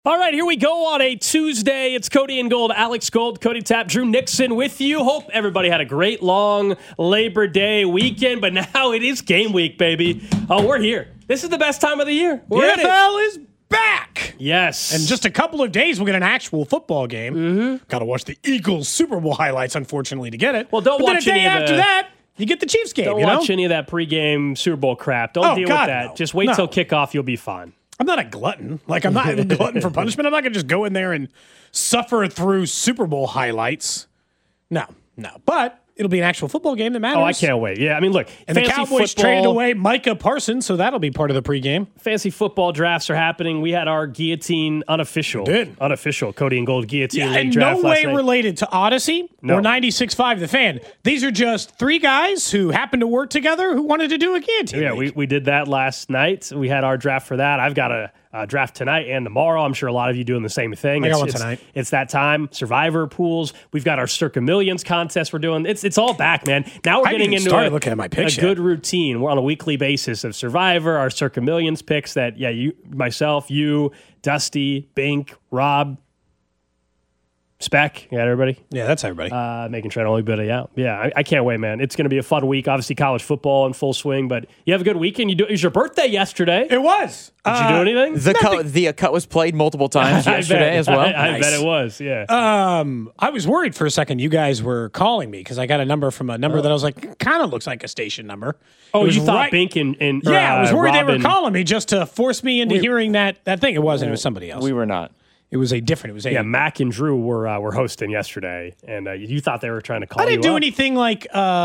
All right, here we go on a Tuesday. It's Cody and Gold, Alex Gold, Cody Tapp, Drew Nixon with you. Hope everybody had a great long Labor Day weekend, but now it is game week, baby. Oh, we're here. This is the best time of the year. The NFL is back. Yes. In just a couple of days, we'll get an actual football game. Mm-hmm. Got to watch the Eagles Super Bowl highlights, unfortunately, to get it. Well, don't watch any of after that. You get the Chiefs game. Don't watch any of that pregame Super Bowl crap. Don't deal with that. No. Just wait till kickoff. You'll be fine. I'm not a glutton. I'm not a glutton for punishment. I'm not going to just go in there and suffer through Super Bowl highlights. No. But it'll be an actual football game that matters. Oh, I can't wait. Yeah, I mean, look. And the Cowboys traded away Micah Parsons, so that'll be part of the pregame. Fancy football drafts are happening. We had our guillotine unofficial Cody and Gold guillotine draft no last way night. related to Odyssey or 96.5 The Fan. These are just three guys who happened to work together who wanted to do a guillotine. Yeah, we did that last night. We had our draft for that. I've got a draft tonight and tomorrow. I'm sure a lot of you doing the same thing. I got one tonight. It's that time. Survivor pools. We've got our Circa Millions contest we're doing. It's all back, man. Now we're getting into looking at my picks good routine. We're on a weekly basis of Survivor, our Circa Millions picks that, myself, you, Dusty, Bink, Rob, Spec. You got everybody? Yeah, that's everybody. Making sure I only bid it out. Yeah, I can't wait, man. It's going to be a fun week. Obviously, college football in full swing, but you have a good weekend. It was your birthday yesterday. It was. Did you do anything? The cut was played multiple times yesterday as well. I bet it was, yeah. I was worried for a second you guys were calling me because I got a number from a number that I was like, kind of looks like a station number. Oh, you thought Bink and yeah, I was worried Robin. they were calling me just to force me into hearing that thing. It wasn't. It was somebody else. We were not. It was Mac and Drew were hosting yesterday, and you thought they were trying to call you I didn't do up. anything like,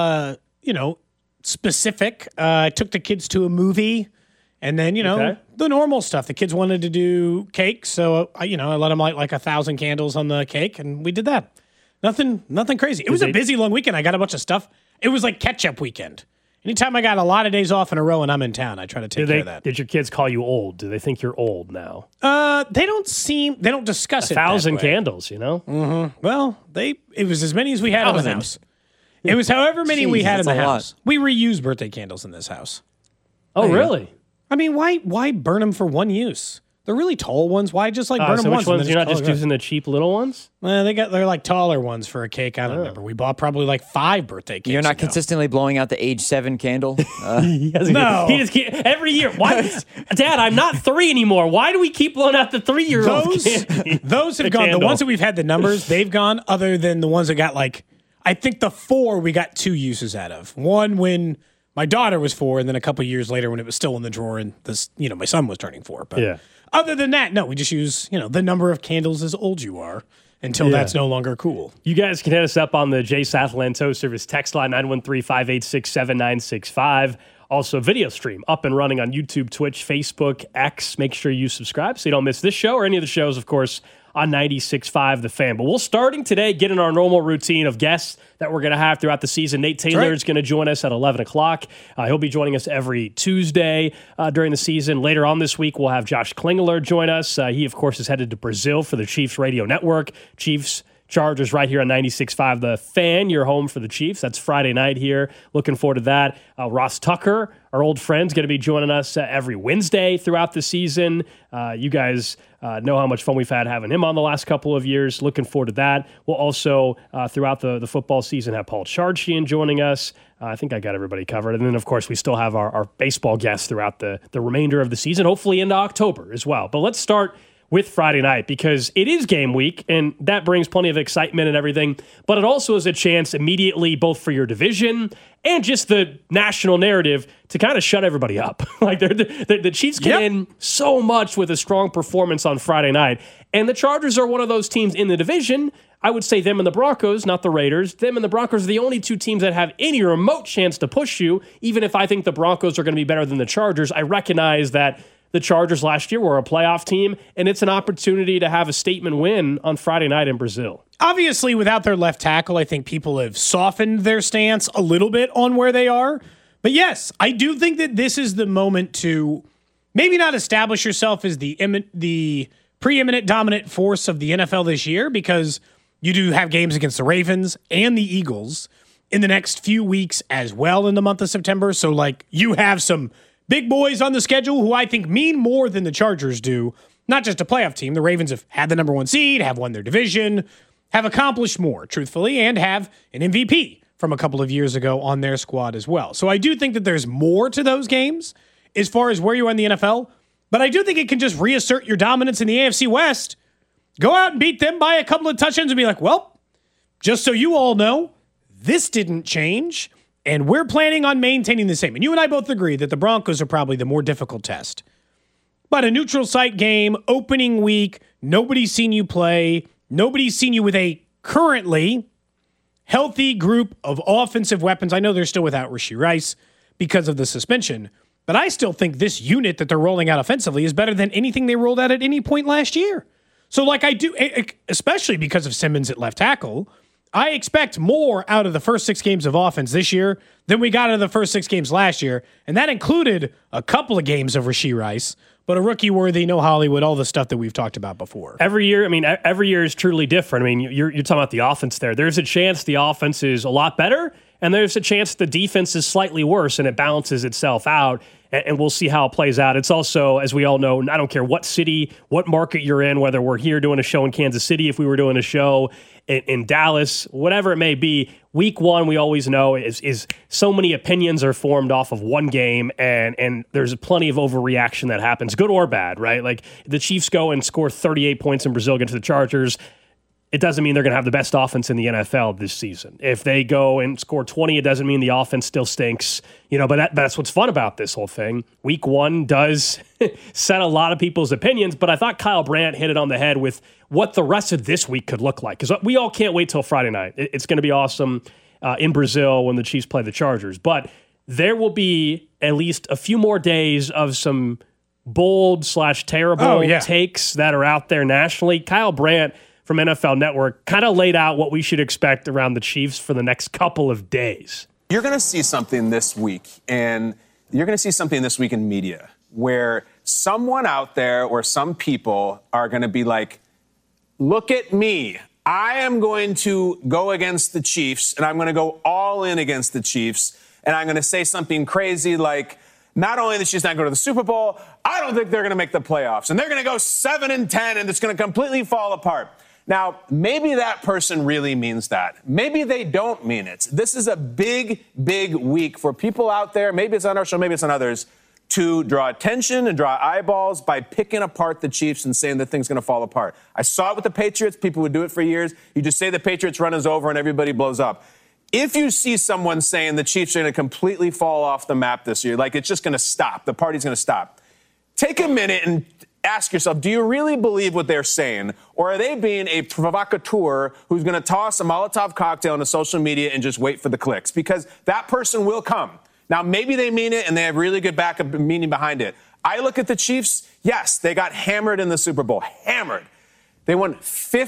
specific. I took the kids to a movie, and then, the normal stuff. The kids wanted to do cake, so, I let them light like 1,000 candles on the cake, and we did that. Nothing crazy. It was a busy, long weekend. I got a bunch of stuff. It was like catch-up weekend. Anytime I got a lot of days off in a row and I'm in town, I try to take care of that. Did your kids call you old? Do they think you're old now? They don't discuss 1,000 candles, Mm-hmm. Well, it was as many as we had in the house. It was however many we had in the house. We reuse birthday candles in this house. Oh, really? I mean, why burn them for one use? They're really tall ones. Why just burn them once? Which ones? You're not just using the cheap little ones? They're like taller ones for a cake. I don't remember. We bought probably like 5 birthday cakes. You're not consistently blowing out the age 7 candle? No. He just every year. Why, Dad, I'm not 3 anymore. Why do we keep blowing out the 3-year-old candy? Those have gone. The ones that we've had the numbers, they've gone, other than the ones that got I think the 4 we got 2 uses out of. One when my daughter was 4, and then a couple years later when it was still in the drawer and my son was turning 4. But other than that, no, we just use, the number of candles as old you are until that's no longer cool. You guys can hit us up on the J. Southland Tow Service text line, 913-586-7965. Also, video stream up and running on YouTube, Twitch, Facebook, X. Make sure you subscribe so you don't miss this show or any of the shows, of course, on 96.5 The Fan. But we'll starting today, get in our normal routine of guests that we're going to have throughout the season. Nate Taylor is going to join us at 11 o'clock. He'll be joining us every Tuesday during the season. Later on this week, we'll have Josh Klingler join us. He, of course, is headed to Brazil for the Chiefs Radio Network. Chiefs Chargers right here on 96.5 The Fan, your home for the Chiefs. That's Friday night here. Looking forward to that. Ross Tucker, our old friend, is going to be joining us every Wednesday throughout the season. You guys know how much fun we've had having him on the last couple of years. Looking forward to that. We'll also, throughout the football season, have Paul Charchian joining us. I think I got everybody covered. And then, of course, we still have our baseball guests throughout the remainder of the season, hopefully into October as well. But let's start with Friday night because it is game week, and that brings plenty of excitement and everything. But it also is a chance immediately both for your division and just the national narrative to kind of shut everybody up. The Chiefs get in so much with a strong performance on Friday night, and the Chargers are one of those teams in the division. I would say them and the Broncos, not the Raiders. Them and the Broncos are the only 2 teams that have any remote chance to push you. Even if I think the Broncos are going to be better than the Chargers, I recognize that the Chargers last year were a playoff team, and it's an opportunity to have a statement win on Friday night in Brazil. Obviously, without their left tackle, I think people have softened their stance a little bit on where they are. But yes, I do think that this is the moment to maybe not establish yourself as the preeminent dominant force of the NFL this year, because you do have games against the Ravens and the Eagles in the next few weeks as well in the month of September. So, you have some big boys on the schedule who I think mean more than the Chargers do not just a playoff team. The Ravens have had the number one seed, have won their division, have accomplished more, truthfully, and have an MVP from a couple of years ago on their squad as well. So I do think that there's more to those games as far as where you are in the NFL, but I do think it can just reassert your dominance in the AFC West. Go out and beat them by a couple of touchdowns and be like, well, just so you all know, this didn't change, and we're planning on maintaining the same. And you and I both agree that the Broncos are probably the more difficult test. But a neutral site game, opening week, nobody's seen you play, nobody's seen you with a currently healthy group of offensive weapons. I know they're still without Rashee Rice because of the suspension, but I still think this unit that they're rolling out offensively is better than anything they rolled out at any point last year. So like I do, especially because of Simmons at left tackle, I expect more out of the first 6 games of offense this year than we got out of the first 6 games last year. And that included a couple of games of Rashee Rice, but a rookie-worthy, no Hollywood, all the stuff that we've talked about before. Every year is truly different. I mean, you're talking about the offense there. There's a chance the offense is a lot better, and there's a chance the defense is slightly worse, and it balances itself out, and we'll see how it plays out. It's also, as we all know, I don't care what city, what market you're in, whether we're here doing a show in Kansas City, if we were doing a show in Dallas, whatever it may be, week one, we always know, is so many opinions are formed off of one game, and there's plenty of overreaction that happens, good or bad, right? Like, the Chiefs go and score 38 points in Brazil against the Chargers. It doesn't mean they're going to have the best offense in the NFL this season. If they go and score 20, it doesn't mean the offense still stinks. But that's what's fun about this whole thing. Week one does set a lot of people's opinions, but I thought Kyle Brandt hit it on the head with what the rest of this week could look like. Because we all can't wait till Friday night. It's going to be awesome in Brazil when the Chiefs play the Chargers. But there will be at least a few more days of some bold/terrible takes that are out there nationally. Kyle Brandt from NFL Network kind of laid out what we should expect around the Chiefs for the next couple of days. You're going to see something this week, and you're going to see something this week in media where someone out there or some people are going to be like, look at me. I am going to go against the Chiefs, and I'm going to go all in against the Chiefs, and I'm going to say something crazy like, not only the Chiefs not go to the Super Bowl, I don't think they're going to make the playoffs, and they're going to go 7-10, and it's going to completely fall apart. Now, maybe that person really means that. Maybe they don't mean it. This is a big, big week for people out there, maybe it's on our show, maybe it's on others, to draw attention and draw eyeballs by picking apart the Chiefs and saying that thing's going to fall apart. I saw it with the Patriots. People would do it for years. You just say the Patriots run is over and everybody blows up. If you see someone saying the Chiefs are going to completely fall off the map this year, like it's just going to stop, the party's going to stop, take a minute and ask yourself, do you really believe what they're saying? Or are they being a provocateur who's going to toss a Molotov cocktail into social media and just wait for the clicks? Because that person will come. Now, maybe they mean it and they have really good backup meaning behind it. I look at the Chiefs. Yes, they got hammered in the Super Bowl. Hammered. They won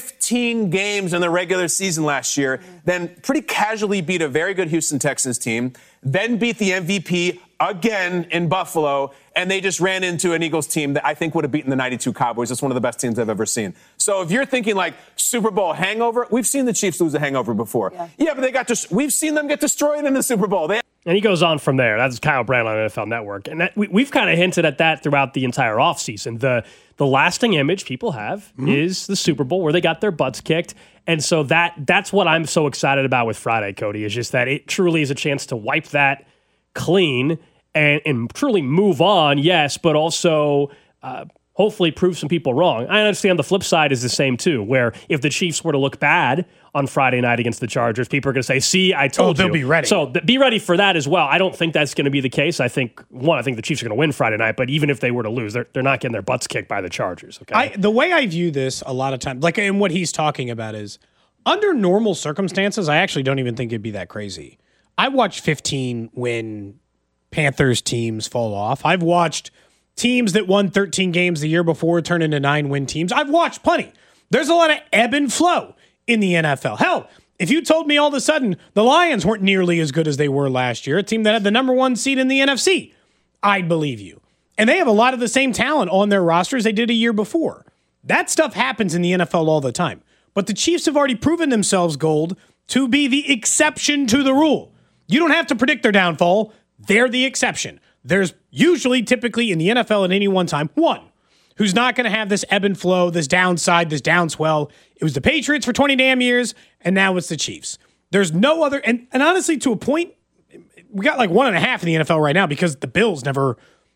15 games in the regular season last year, then pretty casually beat a very good Houston Texans team, then beat the MVP again in Buffalo, and they just ran into an Eagles team that I think would have beaten the 92 Cowboys. It's one of the best teams I've ever seen. So if you're thinking like Super Bowl hangover, we've seen the Chiefs lose a hangover before. Yeah, but we've seen them get destroyed in the Super Bowl. And he goes on from there. That's Kyle Brandt on NFL Network. And we've kind of hinted at that throughout the entire offseason. The lasting image people have is the Super Bowl where they got their butts kicked. And so that's what I'm so excited about with Friday, Cody, is just that it truly is a chance to wipe that clean and truly move on, yes, but also hopefully prove some people wrong. I understand the flip side is the same too, where if the Chiefs were to look bad on Friday night against the Chargers, people are going to say, see, I told you. They'll be ready. So be ready for that as well. I don't think that's going to be the case. I think the Chiefs are going to win Friday night, but even if they were to lose, they're not getting their butts kicked by the Chargers. Okay. The way I view this a lot of times, like, and what he's talking about is, under normal circumstances, I actually don't even think it'd be that crazy. I watched 15 win Panthers teams fall off. I've watched teams that won 13 games the year before turn into 9-win teams. I've watched plenty. There's a lot of ebb and flow in the NFL. Hell, if you told me all of a sudden the Lions weren't nearly as good as they were last year, a team that had the number one seed in the NFC, I'd believe you. And they have a lot of the same talent on their rosters they did a year before. That stuff happens in the NFL all the time. But the Chiefs have already proven themselves, Gold, to be the exception to the rule. You don't have to predict their downfall. They're the exception. There's usually, typically in the NFL at any one time, one, who's not going to have this ebb and flow, this downside, this downswell. It was the Patriots for 20 damn years, and now it's the Chiefs. There's no other, and honestly, to a point, we got like 1.5 in the NFL right now because the Bills never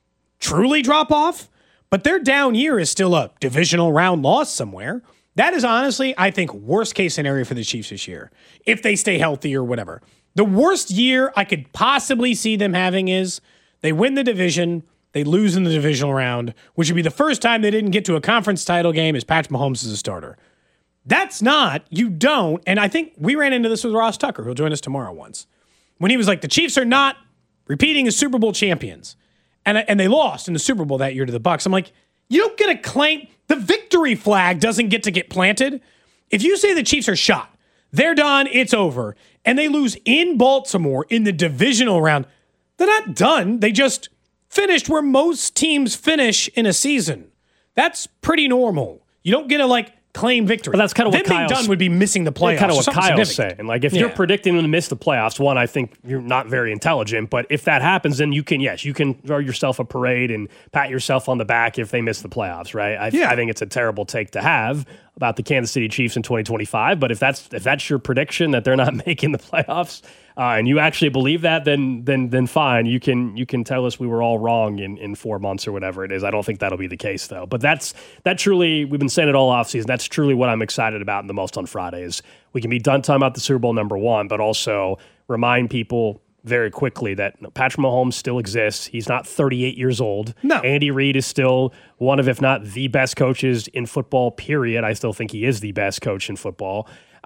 truly drop off, but their down year is still a divisional round loss somewhere. That is honestly, I think, worst case scenario for the Chiefs this year, if they stay healthy or whatever. The worst year I could possibly see them having is they win the division, they lose in the divisional round, which would be the first time they didn't get to a conference title game as Patrick Mahomes is a starter. That's not, you don't, and I think we ran into this with Ross Tucker, who'll join us tomorrow once, when he was like, the Chiefs are not repeating as Super Bowl champions. And they lost in the Super Bowl that year to the Bucs. I'm like, you don't get a claim. The victory flag doesn't get to get planted. If you say the Chiefs are shot, they're done, it's over, and they lose in Baltimore in the divisional round, they're not done. They just finished where most teams finish in a season. That's pretty normal. You don't get to claim victory. But that's kind of what Kyle's done would be missing the playoffs. Kind of what Kyle's saying. Like if you're predicting them to miss the playoffs, one, I think you're not very intelligent. But if that happens, then you can throw yourself a parade and pat yourself on the back if they miss the playoffs, right? I think it's a terrible take to have about the Kansas City Chiefs in 2025. But if that's your prediction that they're not making the playoffs, and you actually believe that, then fine. You can tell us we were all wrong in 4 months or whatever it is. I don't think that'll be the case though. But that truly, we've been saying it all offseason. That's truly what I'm excited about the most on Friday is we can be done talking about the Super Bowl #1, but also remind people very quickly that Patrick Mahomes still exists. He's not 38 years old. No. Andy Reid is still one of, if not the best coaches in football, period. I still think he is the best coach in football.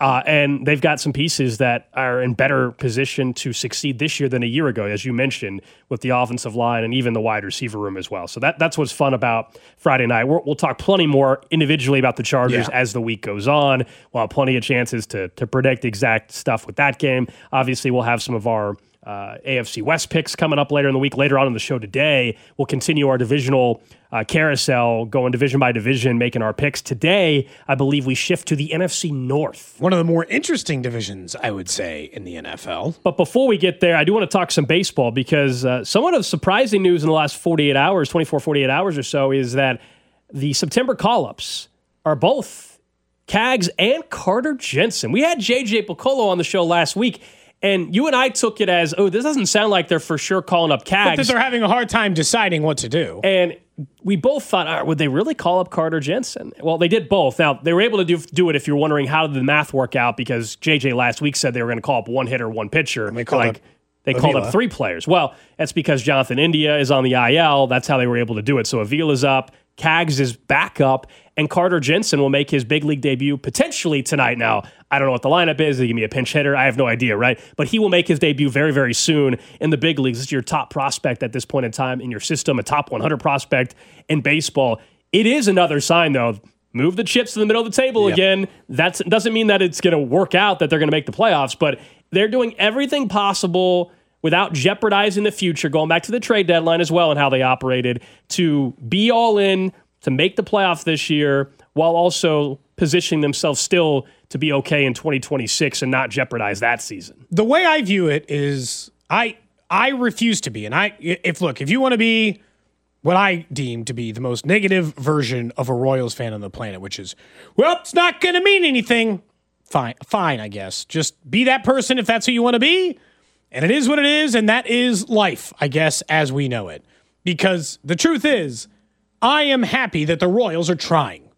And they've got some pieces that are in better position to succeed this year than a year ago, as you mentioned, with the offensive line and even the wide receiver room as well. So that's what's fun about Friday night. We'll talk plenty more individually about the Chargers as the week goes on. We'll have plenty of chances to predict exact stuff with that game. Obviously, we'll have some of our AFC West picks coming up later in the week. Later on in the show today, we'll continue our divisional carousel, going division by division, making our picks. Today, I believe we shift to the NFC North. One of the more interesting divisions, I would say, in the NFL. But before we get there, I do want to talk some baseball because somewhat of surprising news in the last 48 hours or so is that the September call-ups are both Cags and Carter Jensen. We had JJ Piccolo on the show last week, and you and I took it as, this doesn't sound like they're for sure calling up Cags. But that they're having a hard time deciding what to do. And we both thought, would they really call up Carter Jensen? Well, they did both. Now, they were able to do it if you're wondering how did the math work out, because JJ last week said they were going to call up one hitter, one pitcher. And they called up 3 players. Well, that's because Jonathan India is on the IL. That's how they were able to do it. So Avila's up, Cags is back up, and Carter Jensen will make his big league debut potentially tonight. Now, I don't know what the lineup is. They give me a pinch hitter. I have no idea, right? But he will make his debut very, very soon in the big leagues. This is your top prospect at this point in time in your system, a top 100 prospect in baseball. It is another sign, though. Move the chips to the middle of the table again. That doesn't mean that it's going to work out, that they're going to make the playoffs, but they're doing everything possible without jeopardizing the future, going back to the trade deadline as well and how they operated, to be all in, to make the playoffs this year, while also positioning themselves still to be okay in 2026 and not jeopardize that season. The way I view it is I refuse to be, and if you want to be what I deem to be the most negative version of a Royals fan on the planet, which is, it's not going to mean anything. Fine, I guess. Just be that person if that's who you want to be. And it is what it is, and that is life, I guess, as we know it. Because the truth is, I am happy that the Royals are trying.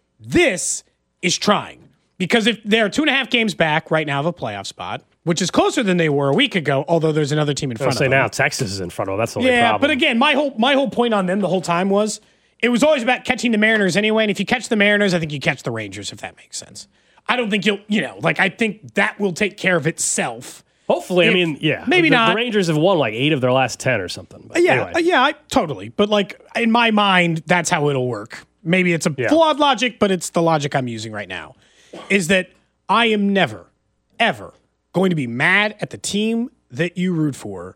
This is trying. Because if they're 2.5 games back right now of a playoff spot, which is closer than they were a week ago, although there's another team in front of them. Now Texas is in front of them. That's the only problem. Yeah, but again, my whole point on them the whole time was it was always about catching the Mariners anyway, and if you catch the Mariners, I think you catch the Rangers, if that makes sense. I don't think I think that will take care of itself. Hopefully, maybe not. The Rangers have won 8 of their last 10 or something. But anyway. Totally. But in my mind, that's how it'll work. Maybe it's a flawed logic, but it's the logic I'm using right now. Is that I am never, ever going to be mad at the team that you root for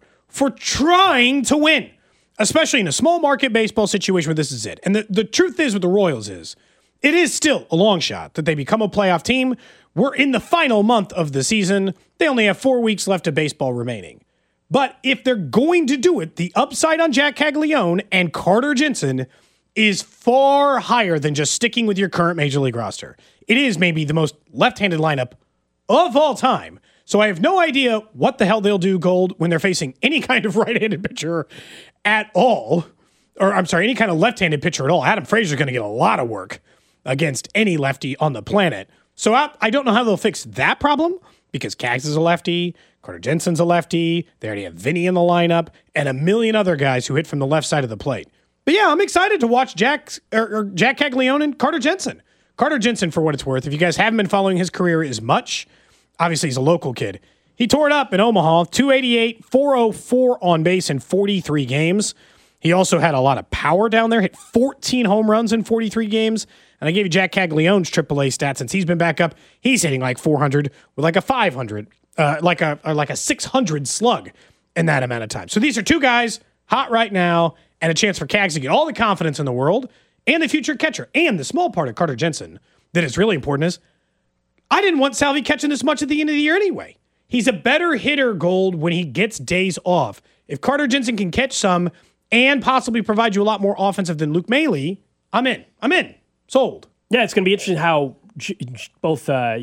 trying to win, especially in a small market baseball situation where this is it. And the truth is with the Royals is, it is still a long shot that they become a playoff team. We're in the final month of the season. They only have 4 weeks left of baseball remaining. But if they're going to do it, the upside on Jack Caglione and Carter Jensen is far higher than just sticking with your current Major League roster. It is maybe the most left-handed lineup of all time. So I have no idea what the hell they'll do, Gold, when they're facing any kind of right-handed pitcher at all. Or, I'm sorry, any kind of left-handed pitcher at all. Adam Frazier's going to get a lot of work against any lefty on the planet. So I don't know how they'll fix that problem because Kaggs is a lefty, Carter Jensen's a lefty, they already have Vinny in the lineup, and a million other guys who hit from the left side of the plate. But yeah, I'm excited to watch Jack Caglianone and Carter Jensen. Carter Jensen, for what it's worth, if you guys haven't been following his career as much, obviously he's a local kid. He tore it up in Omaha, 288, 404 on base in 43 games. He also had a lot of power down there, hit 14 home runs in 43 games. And I gave you Jack Caglianone's AAA stats since he's been back up. He's hitting like 400 with like a 500, like a 600 slug in that amount of time. So these are two guys hot right now and a chance for Kaggs to get all the confidence in the world and the future catcher. And the small part of Carter Jensen that is really important is I didn't want Salvi catching this much at the end of the year anyway. He's a better hitter, Gold, when he gets days off. If Carter Jensen can catch some and possibly provide you a lot more offensive than Luke Maile, I'm in. Sold. Yeah, it's going to be interesting how both,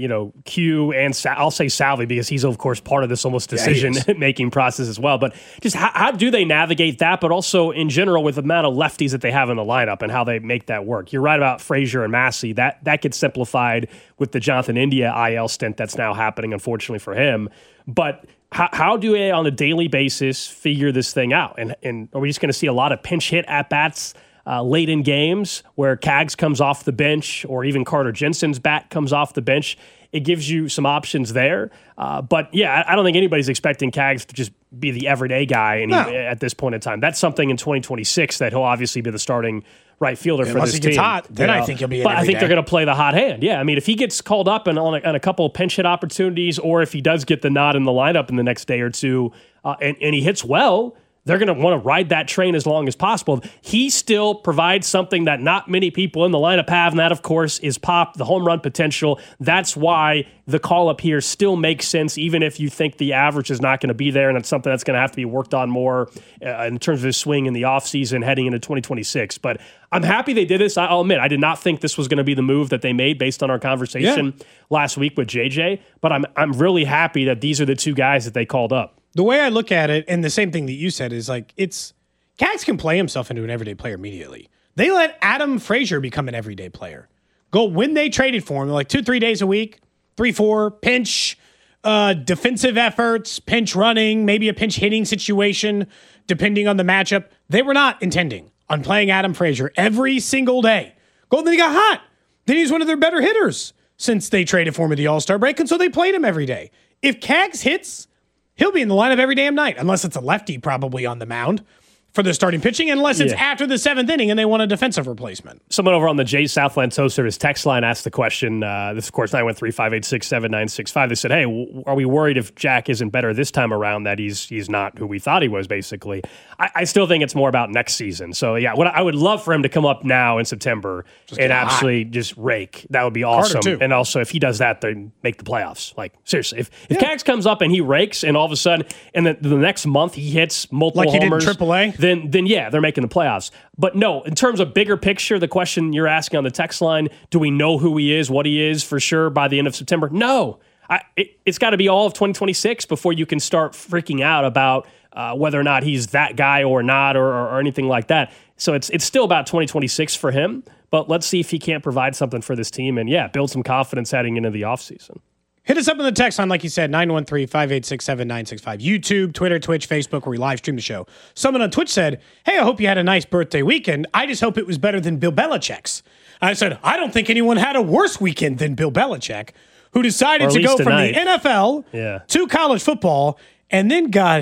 Q and I'll say Salvi because he's, of course, part of this almost decision-making process as well. But just how do they navigate that, but also in general with the amount of lefties that they have in the lineup and how they make that work? You're right about Frazier and Massey. That gets simplified with the Jonathan India IL stint that's now happening, unfortunately for him. But how do they, on a daily basis, figure this thing out? And are we just going to see a lot of pinch hit at-bats late in games where Kaggs comes off the bench or even Carter Jensen's bat comes off the bench? It gives you some options there. But, yeah, I don't think anybody's expecting Kaggs to just be the everyday guy at this point in time. That's something in 2026 that he'll obviously be the starting right fielder for this team. Unless he gets hot, then I think he'll be But I think they're going to play the hot hand. Yeah, I mean, if he gets called up on a couple of pinch hit opportunities or if he does get the nod in the lineup in the next day or two and he hits well, they're going to want to ride that train as long as possible. He still provides something that not many people in the lineup have, and that, of course, is pop, the home run potential. That's why the call-up here still makes sense, even if you think the average is not going to be there, and it's something that's going to have to be worked on more in terms of his swing in the offseason heading into 2026. But I'm happy they did this. I'll admit, I did not think this was going to be the move that they made based on our conversation last week with JJ, but I'm really happy that these are the two guys that they called up. The way I look at it, and the same thing that you said, is like Kaggs can play himself into an everyday player immediately. They let Adam Frazier become an everyday player. When they traded for him, like 2-3 days a week, 3-4, pinch, defensive efforts, pinch running, maybe a pinch hitting situation, depending on the matchup. They were not intending on playing Adam Frazier every single day. Then he got hot. Then he's one of their better hitters since they traded for him at the All-Star break, and so they played him every day. If Kaggs hits, he'll be in the lineup every damn night, unless it's a lefty probably on the mound for the starting pitching, unless it's after the seventh inning and they want a defensive replacement. Someone over on the Jay Southland Toasters text line asked the question, this, of course, 913-586-7965. They said, hey, are we worried if Jack isn't better this time around that he's not who we thought he was, basically? I still think it's more about next season. So, yeah, I would love for him to come up now in September and absolutely just rake. That would be awesome. And also, if he does that, they make the playoffs. Like, seriously, if Kaggs comes up and he rakes and all of a sudden, and the next month he hits multiple homers. Like he did in AAA? Then yeah, they're making the playoffs. But no, in terms of bigger picture, the question you're asking on the text line, do we know who he is, what he is for sure by the end of September? No. It's got to be all of 2026 before you can start freaking out about whether or not he's that guy or not or anything like that. So it's still about 2026 for him, but let's see if he can't provide something for this team and, build some confidence heading into the offseason. Hit us up in the text line, like you said, 913-586-7965. YouTube, Twitter, Twitch, Facebook, where we live stream the show. Someone on Twitch said, hey, I hope you had a nice birthday weekend. I just hope it was better than Bill Belichick's. I said, I don't think anyone had a worse weekend than Bill Belichick, who decided to go from the NFL to college football and then got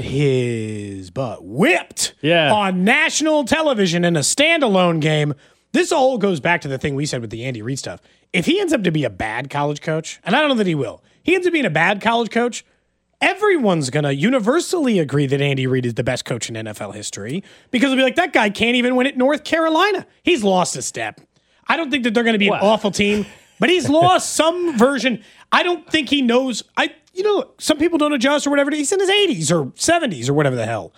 his butt whipped on national television in a standalone game. This all goes back to the thing we said with the Andy Reid stuff. If he ends up to be a bad college coach, and I don't know that he will, he ends up being a bad college coach, everyone's going to universally agree that Andy Reid is the best coach in NFL history because they'll be like, that guy can't even win at North Carolina. He's lost a step. I don't think that they're going to be an awful team, but he's lost some version. I don't think he knows. Some people don't adjust or whatever. He's in his 80s or 70s or whatever the hell.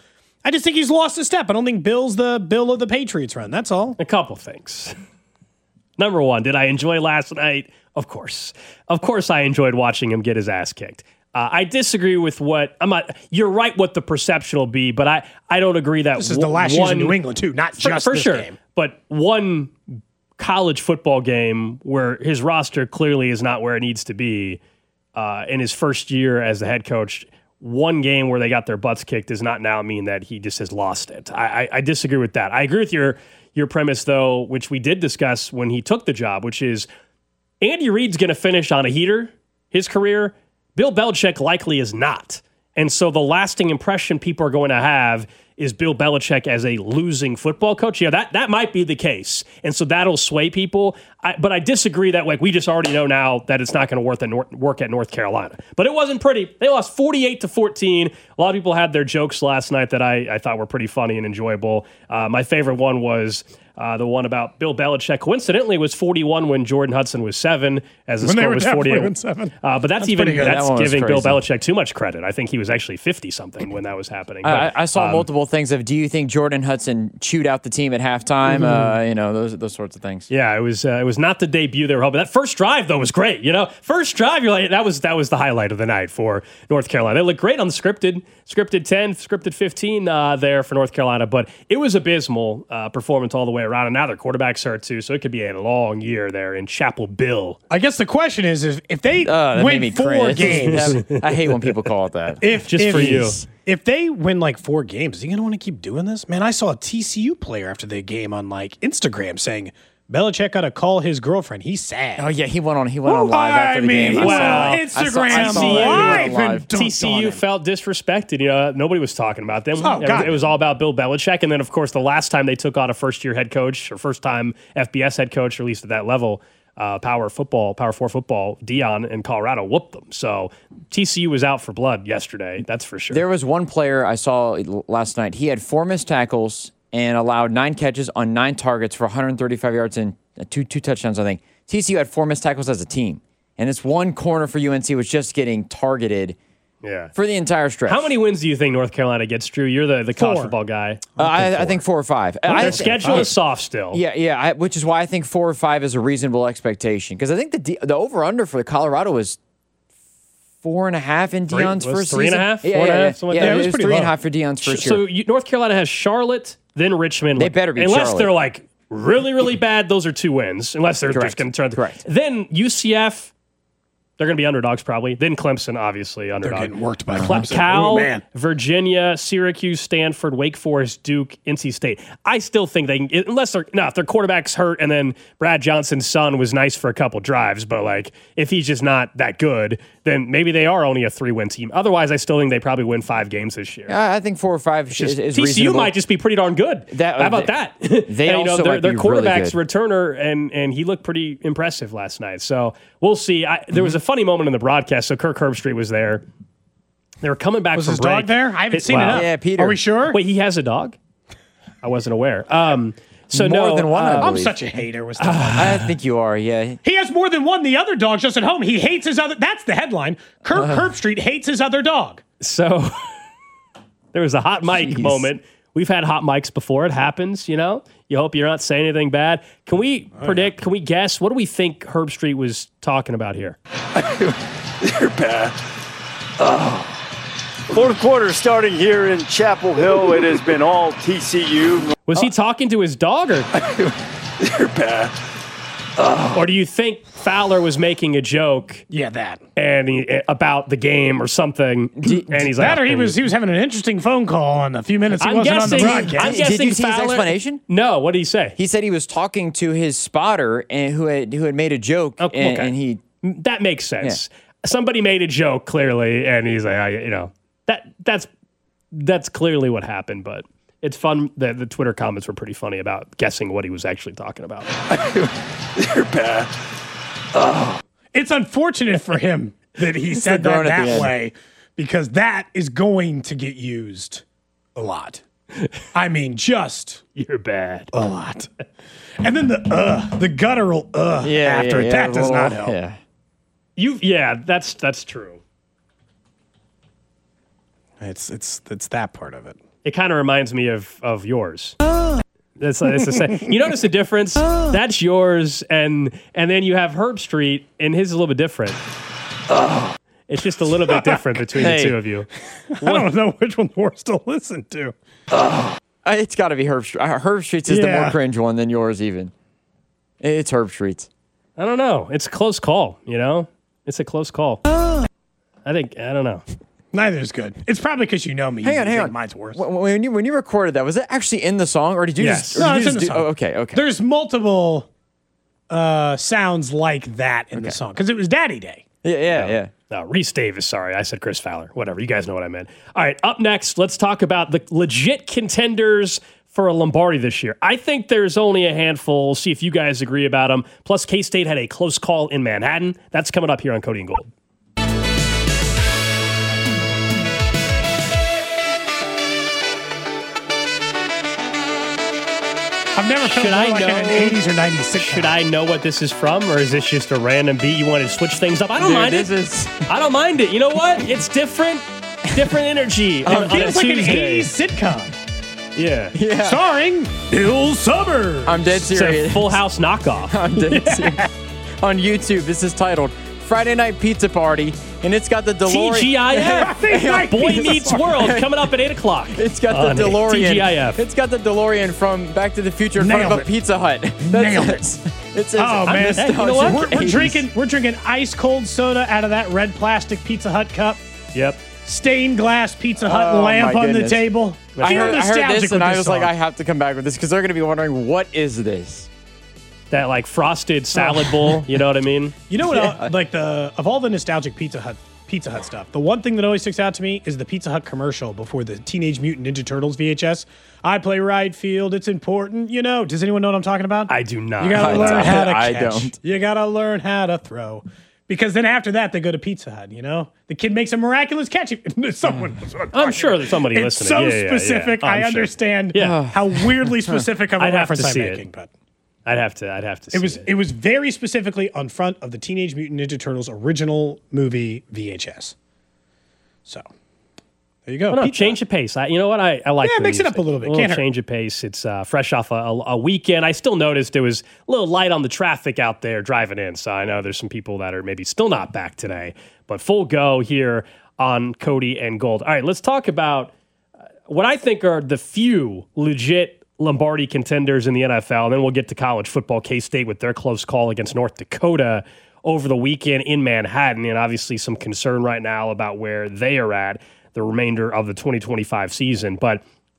I just think he's lost a step. I don't think Bill's the Bill of the Patriots run. That's all. A couple things. Number one, did I enjoy last night? Of course. Of course I enjoyed watching him get his ass kicked. I disagree with you're right what the perception will be, but I don't agree that this is the last year in New England too, not just for this sure. game. But one college football game where his roster clearly is not where it needs to be in his first year as the head coach, one game where they got their butts kicked does not now mean that he just has lost it. I disagree with that. I agree with your premise, though, which we did discuss when he took the job, which is Andy Reid's going to finish on a heater, his career. Bill Belichick likely is not. And so the lasting impression people are going to have is Bill Belichick as a losing football coach. Yeah, that might be the case. And so that'll sway people. But I disagree that we just already know now that it's not going to work at North Carolina. But it wasn't pretty. They lost 48-14. A lot of people had their jokes last night that I thought were pretty funny and enjoyable. My favorite one was the one about Bill Belichick. Coincidentally, was 41 when Jordan Hudson was 7, as the score was 48. But that's giving Bill Belichick too much credit. I think he was actually 50-something when that was happening. But, I saw multiple things of, do you think Jordan Hudson chewed out the team at halftime? Those sorts of things. Yeah, it was not the debut they were hoping. That first drive though was great. First drive, you're like, that was the highlight of the night for North Carolina. They looked great on the scripted 10, scripted 15 there for North Carolina, but it was abysmal performance all the way around. And now their quarterback's hurt too, so it could be a long year there in Chapel Bill. I guess the question is if they win 4 games. I hate when people call it that. If they win 4 games, is he going to want to keep doing this? Man, I saw a TCU player after the game on Instagram saying Belichick got to call his girlfriend. He's sad. Oh yeah, he went on live after the game. Instagram live. TCU felt disrespected. Nobody was talking about them. It was all about Bill Belichick. And then, of course, the last time they took on a first-year head coach or first-time FBS head coach, or at least at that level, Power 4 football, Deion in Colorado whooped them. So TCU was out for blood yesterday. That's for sure. There was one player I saw last night. He had 4 missed tackles and allowed 9 catches on 9 targets for 135 yards and two touchdowns, I think. TCU had 4 missed tackles as a team. And this one corner for UNC was just getting targeted for the entire stretch. How many wins do you think North Carolina gets, Drew? You're the college football guy. I think 4 or 5. Their schedule is soft still. Yeah, which is why I think 4 or 5 is a reasonable expectation. Because I think the over-under for Colorado was 4.5 in Deion's first season. 3.5? 4.5? It was 3.5 for Deion's first year. So North Carolina has Charlotte, then Richmond. They better be unless Charlotte. They're really, really bad, those are 2 wins. Unless they're just going to turn. Correct. Then UCF, they're going to be underdogs probably. Then Clemson, obviously, underdog. They're getting worked by Clemson. Cal, Virginia, Syracuse, Stanford, Wake Forest, Duke, NC State. I still think they can, if their quarterback's hurt and then Brad Johnson's son was nice for a couple drives, but if he's just not that good, then maybe they are only a 3-win team. Otherwise, I still think they probably win 5 games this year. I think 4 or 5 is TCU reasonable. might just be pretty darn good. How about that? They also their quarterback's really returner, and he looked pretty impressive last night. So we'll see. There was a funny moment in the broadcast. So Kirk Herbstreit was there. They were coming back was from his break. dog there? I haven't seen it up. Yeah, Peter. Are we sure? Wait, he has a dog? I wasn't aware. So more than one, I'm such a hater with stuff. I think you are, yeah. He has more than one. The other dog's just at home. He hates his other. That's the headline. Kirk Herbstreit hates his other dog. So there was a hot mic moment. We've had hot mics before. It happens, You hope you're not saying anything bad. Can we predict? Can we guess? What do we think Herbstreit was talking about here? They're bad. Fourth quarter starting here in Chapel Hill. It has been all TCU. Was he talking to his dog, or they're bad? Or do you think Fowler was making a joke? Yeah, that. And about the game or something. And he's like, or he was having an interesting phone call on a few minutes. He wasn't on the broadcast. Did you see his explanation? No. What did he say? He said he was talking to his spotter and who had made a joke, and he. That makes sense. Yeah. Somebody made a joke clearly, and he's like, that's clearly what happened. But it's fun that the Twitter comments were pretty funny about guessing what he was actually talking about. They're bad. It's unfortunate for him that he said that way, because that is going to get used a lot. I mean, you're bad. A lot. And then the guttural after it, that does not help. Yeah. That's true. It's that part of it. It kind of reminds me of yours. It's the same. You notice the difference? That's yours, and then you have Herb Street, and his is a little bit different. It's just a little bit different between the two of you. I don't know which one's worse to listen to. It's got to be Herb Street. Herb Street's is the more cringe one than yours even. It's Herb Street's. I don't know. It's a close call, you know? It's a close call. I don't know. Neither is good. It's probably because you know me. Hang on. Mine's worse. When you recorded that, was it actually in the song, or did you Yes. just? No, it's in the song. Oh, okay. There's multiple sounds like that in the song because it was Daddy Day. Yeah. No, Reese Davis, sorry. I said Chris Fowler. Whatever. You guys know what I meant. All right, up next, let's talk about the legit contenders for a Lombardi this year. I think there's only a handful. We'll see if you guys agree about them. Plus, K-State had a close call in Manhattan. That's coming up here on Cody and Gold. I've never felt more like an 80s or 90s sitcom. Should I know what this is from, or is this just a random beat you wanted to switch things up? I don't mind it. I don't mind it. You know what? It's different energy. It feels like an 80s sitcom. Yeah. Starring Bill Summers. I'm dead It's a serious. Full House knockoff. I'm dead serious. On YouTube, this is titled Friday Night Pizza Party, and it's got the DeLorean. TGIF. Boy Meets World coming up at 8 o'clock. It's got the DeLorean. TGIF. It's got the DeLorean from Back to the Future in front of a Pizza Hut. Nailed it. It's Oh man, you know what? we're drinking ice cold soda out of that red plastic Pizza Hut cup. Yep. Stained glass Pizza Hut Oh, lamp my on the goodness. table. I Feel heard nostalgic this, and with I this was like, song. I have to come back with this because they're going to be wondering, what is this? That like frosted salad bowl. You know what I mean? You know what? Like of all the nostalgic Pizza Hut stuff, the one thing that always sticks out to me is the Pizza Hut commercial before the Teenage Mutant Ninja Turtles VHS. I play right field. It's important. You know. Does anyone know what I'm talking about? I do not. You gotta learn how to I catch. don't. You gotta learn how to throw. Because then after that, they go to Pizza Hut, you know? The kid makes a miraculous catch. Someone was I'm sure there's somebody It's listening. so Yeah. specific. Oh, I'm I sure. understand Yeah. how weirdly specific of a I'd have reference to I'm see it. making. But I'd have to see it was very specifically on front of the Teenage Mutant Ninja Turtles original movie VHS. So there you go. Well, no, Pizza change Hut. of pace. You know what? I like. Yeah, the mix it music. up a little bit. A little Can't hurt. change of pace. It's fresh off a weekend. I still noticed it was a little light on the traffic out there driving in. So I know there's some people that are maybe still not back today, but full go here on Cody and Gold. All right, let's talk about what I think are the few legit Lombardi contenders in the NFL. And then we'll get to college football. K-State with their close call against North Dakota over the weekend in Manhattan. And obviously some concern right now about where they are at the remainder of the 2025 season. But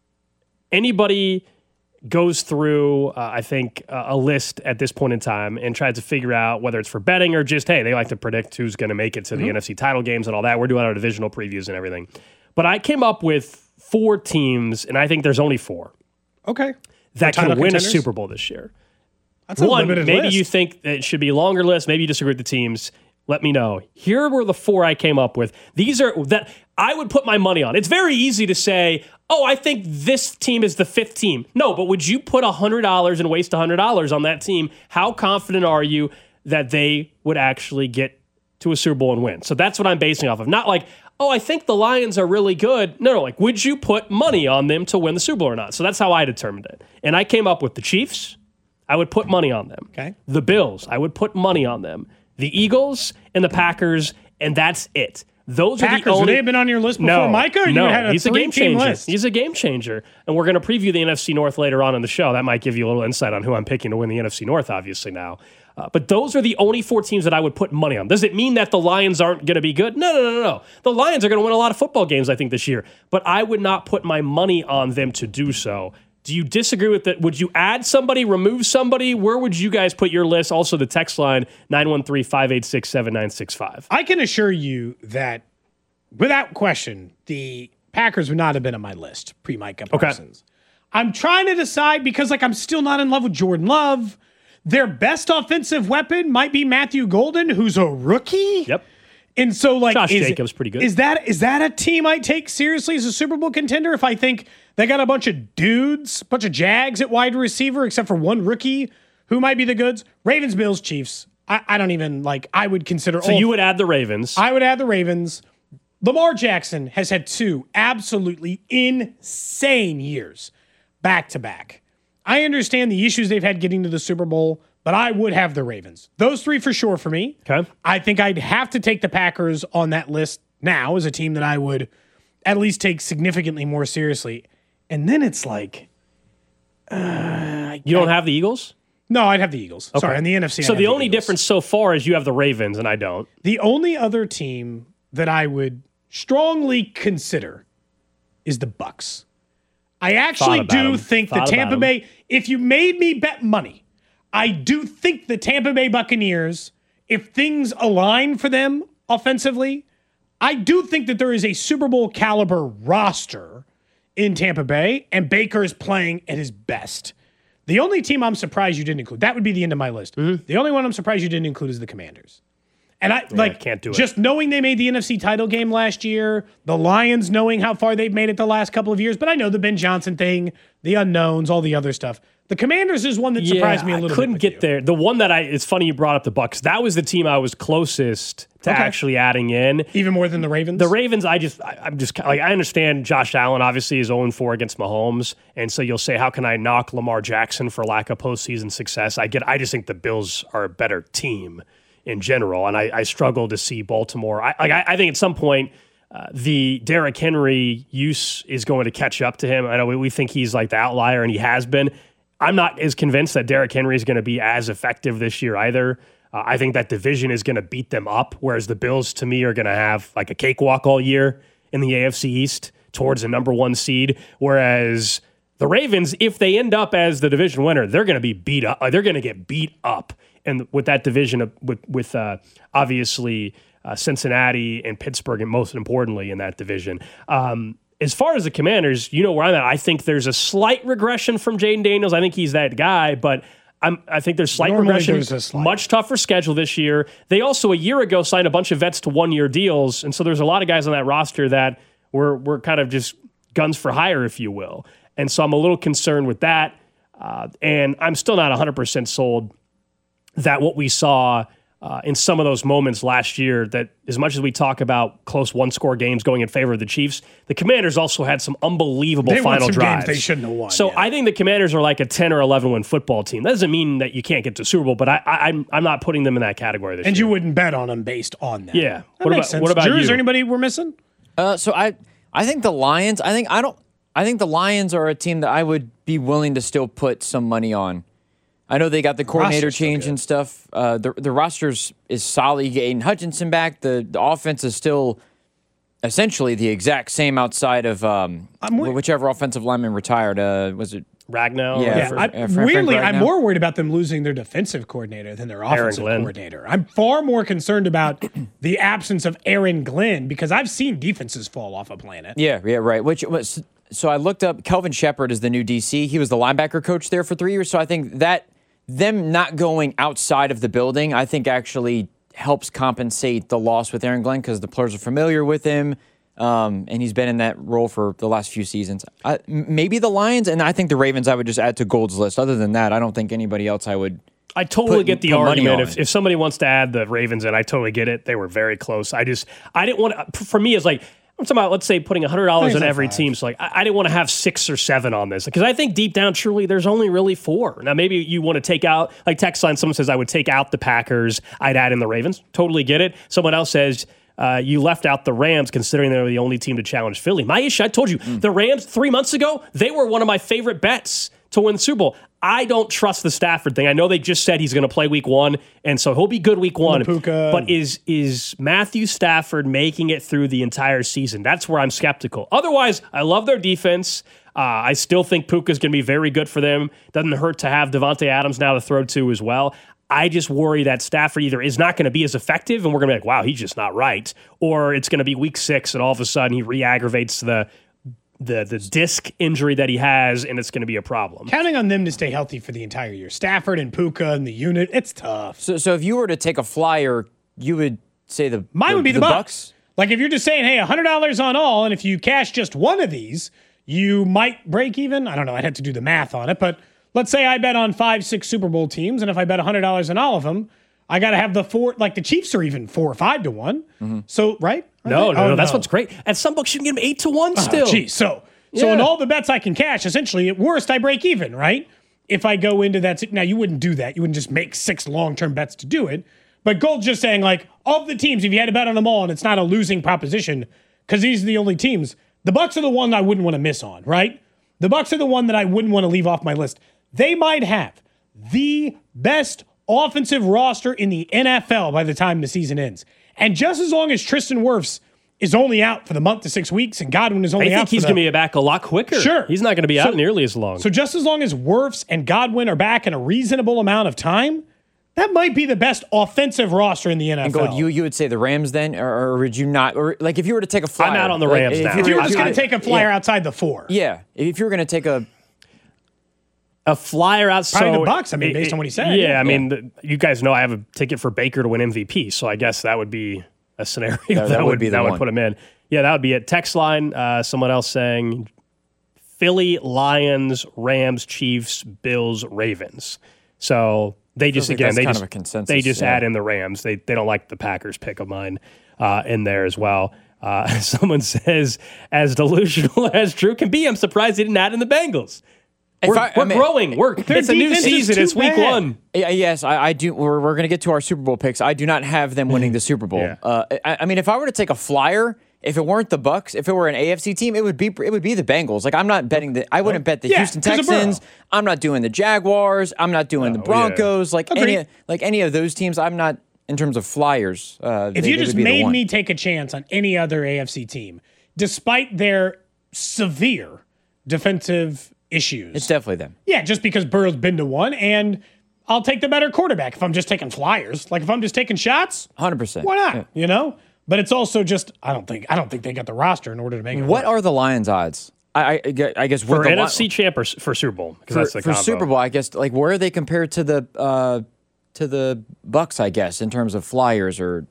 anybody goes through, I think, a list at this point in time and tries to figure out whether it's for betting or just, hey, they like to predict who's going to make it to the NFC title games and all that. We're doing our divisional previews and everything. But I came up with 4 teams, and I think there's only 4 Okay. that title can win contenders? a Super Bowl this year. That's a One, limited maybe list. you think that it should be a longer list. Maybe you disagree with the teams. Let me know. Here were the 4 I came up with. These are that I would put my money on. It's very easy to say, oh, I think this team is the 5th team. No, but would you put $100 and waste $100 on that team? How confident are you that they would actually get to a Super Bowl and win? So that's what I'm basing off of. Not like, oh, I think the Lions are really good. No, like, would you put money on them to win the Super Bowl or not? So that's how I determined it. And I came up with the Chiefs. I would put money on them. Okay. The Bills, I would put money on them. The Eagles and the Packers, and that's it. Those are the Packers, would only. they have been on your list before Micah? Or no, you had a he's a game 3-team changer. list? He's a game changer, and we're going to preview the NFC North later on in the show. That might give you a little insight on who I'm picking to win the NFC North, obviously now. But those are the only 4 teams that I would put money on. Does it mean that the Lions aren't going to be good? No. The Lions are going to win a lot of football games, I think, this year. But I would not put my money on them to do so. Do you disagree with that? Would you add somebody, remove somebody? Where would you guys put your list? Also, the text line, 913-586-7965. I can assure you that, without question, the Packers would not have been on my list pre-Micah Parsons. I'm trying to decide because, I'm still not in love with Jordan Love. Their best offensive weapon might be Matthew Golden, who's a rookie. Yep. And so, Josh Jacobs, pretty good. Is that a team I take seriously as a Super Bowl contender if I think they got a bunch of dudes, a bunch of Jags at wide receiver, except for one rookie who might be the goods? Ravens, Bills, Chiefs. I don't even I would consider. So you would add the Ravens. I would add the Ravens. Lamar Jackson has had 2 absolutely insane years back to back. I understand the issues they've had getting to the Super Bowl, but I would have the Ravens. Those 3 for sure for me. Okay. I think I'd have to take the Packers on that list now as a team that I would at least take significantly more seriously. And then it's like, You don't have the Eagles? no, I'd have the Eagles. Okay. Sorry, in the NFC. So I'd the have only Eagles. difference so far is you have the Ravens and I don't. The only other team that I would strongly consider is the Bucks. I actually about do 'em. think the Thought about Tampa 'em. Bay, if you made me bet money, I do think the Tampa Bay Buccaneers, if things align for them offensively, I do think that there is a Super Bowl caliber roster in Tampa Bay, and Baker is playing at his best. The only team I'm surprised you didn't include, that would be the end of my list. The only one I'm surprised you didn't include is the Commanders. And I can't do it. just knowing they made the NFC title game last year, the Lions knowing how far they've made it the last couple of years, but I know the Ben Johnson thing, the unknowns, all the other stuff. The Commanders is one that surprised me a little bit. I couldn't with get you. there. The one that it's funny you brought up the Bucks. That was the team I was closest to Okay. actually adding in. Even more than the Ravens? The Ravens, I'm just like, I understand Josh Allen obviously is 0-4 against Mahomes, and so you'll say, how can I knock Lamar Jackson for lack of postseason success? I just think the Bills are a better team in general, and I struggle to see Baltimore. I think at some point the Derrick Henry use is going to catch up to him. I know we think he's like the outlier, and he has been. I'm not as convinced that Derrick Henry is going to be as effective this year either. I think that division is going to beat them up, whereas the Bills, to me, are going to have like a cakewalk all year in the AFC East towards the number 1 seed, whereas the Ravens, if they end up as the division winner, they're going to be beat up. They're going to get beat up, and with that division, with obviously Cincinnati and Pittsburgh, and most importantly in that division. As far as the Commanders, you know where I'm at. I think there's a slight regression from Jaden Daniels. I think he's that guy, but I think there's slight Normally regression. there's a slight. Much tougher schedule this year. They also a year ago signed a bunch of vets to 1-year deals, and so there's a lot of guys on that roster that were kind of just guns for hire, if you will. And so I'm a little concerned with that, and I'm still not 100% sold that what we saw in some of those moments last year, that as much as we talk about close 1-score games going in favor of the Chiefs, the Commanders also had some unbelievable They won final some drives. games they shouldn't have won. So yeah. I think the Commanders are like a 10 or 11 win football team. That doesn't mean that you can't get to Super Bowl, but I'm not putting them in that category this And year. you wouldn't bet on them based on that. Yeah. That makes sense. What about Drew, you? is there anybody we're missing? So I think the Lions. I think the Lions are a team that I would be willing to still put some money on. I know they got the coordinator roster's still change good. and stuff. The rosters is solid. You get Aiden Hutchinson back. The offense is still essentially the exact same outside of whichever offensive lineman retired. Was it? Ragnow? Yeah, Frank Weirdly, Ragnow. I'm more worried about them losing their defensive coordinator than their offensive Glenn. coordinator. I'm far more concerned about the absence of Aaron Glenn because I've seen defenses fall off a planet. Yeah, right. Which was so I looked up. Kelvin Shepard is the new DC. He was the linebacker coach there for 3 years. So I think that them not going outside of the building, I think actually helps compensate the loss with Aaron Glenn because the players are familiar with him. And he's been in that role for the last few seasons. Maybe the Lions, and I think the Ravens I would just add to Gold's list. Other than that, I don't think anybody else I would. I totally get the put money argument. on. If somebody wants to add the Ravens in, I totally get it. They were very close. I didn't want to, for me, it's like, I'm talking about, let's say, putting $100 on every team. So, like, I didn't want to have 6 or 7 on this because I think deep down, truly, there's only really 4. Now, maybe you want to take out, like text line, someone says, I would take out the Packers. I'd add in the Ravens. Totally get it. Someone else says, you left out the Rams considering they were the only team to challenge Philly. My issue, I told you, the Rams 3 months ago, they were one of my favorite bets to win the Super Bowl. I don't trust the Stafford thing. I know they just said he's going to play week 1, and so he'll be good week 1. Puka. But is Matthew Stafford making it through the entire season? That's where I'm skeptical. Otherwise, I love their defense. I still think Puka's going to be very good for them. Doesn't hurt to have Devontae Adams now to throw to as well. I just worry that Stafford either is not going to be as effective, and we're going to be like, wow, he's just not right, or it's going to be week 6, and all of a sudden he re-aggravates the disc injury that he has, and it's going to be a problem. Counting on them to stay healthy for the entire year. Stafford and Puka and the unit, it's tough. So if you were to take a flyer, you would say Mine would be the Bucks. Like if you're just saying, hey, $100 on all, and if you cash just one of these, you might break even. I don't know. I'd have to do the math on it, but let's say I bet on 5-6 Super Bowl teams, and if I bet $100 on all of them, I got to have the 4. Like the Chiefs are even 4 or 5 to 1. So right, No. That's no. what's great. At some books, you can get them 8-1 still. Geez. So in all the bets I can cash, essentially, at worst, I break even, right? If I go into that. Now, you wouldn't do that. You wouldn't just make 6 long-term bets to do it. But Gold's just saying, like, of the teams, if you had to bet on them all and it's not a losing proposition, because these are the only teams, the Bucs are the one I wouldn't want to miss on, right? The Bucs are the one that I wouldn't want to leave off my list. They might have the best offensive roster in the NFL by the time the season ends. And just as long as Tristan Wirfs is only out for the month to 6 weeks and Godwin is only out I think he's going to be back a lot quicker. Sure. He's not going to be out nearly as long. So just as long as Wirfs and Godwin are back in a reasonable amount of time, that might be the best offensive roster in the NFL. And Gold, you would say the Rams then, or would you not? Or like if you were to take a flyer, I'm out on the Rams now. If you were just going to take a flyer outside the 4. Yeah, if you were going to take a flyer out. Probably so the Bucs, based on what he said. Yeah, I mean, you guys know I have a ticket for Baker to win MVP, so I guess that would be a scenario that would put him in. Yeah, that would be it. Text line, someone else saying Philly, Lions, Rams, Chiefs, Bills, Ravens. So they just, like again, they just add in the Rams. They don't like the Packers pick of mine in there as well. Someone says, as delusional as Drew can be, I'm surprised he didn't add in the Bengals. We're growing. It's a new season. It's week 1. Yes, I do. We're going to get to our Super Bowl picks. I do not have them winning the Super Bowl. Yeah. I mean, if I were to take a flyer, if it weren't the Bucs, if it were an AFC team, it would be the Bengals. Like I'm not betting I wouldn't bet the Houston Texans. I'm not doing the Jaguars. I'm not doing the Broncos. Yeah. Like any of those teams. I'm not in terms of flyers. If you just made me take a chance on any other AFC team, despite their severe defensive issues, it's definitely them. Yeah, just because Burrow's been to one, and I'll take the better quarterback if I'm just taking flyers. Like if I'm just taking shots, 100%. Why not? Yeah. But it's also just I don't think they got the roster in order to make it. What are the Lions' odds? I guess for NFC champ or for Super Bowl, because that's the combo. For Super Bowl, I guess like where are they compared to the Bucs? I guess in terms of flyers or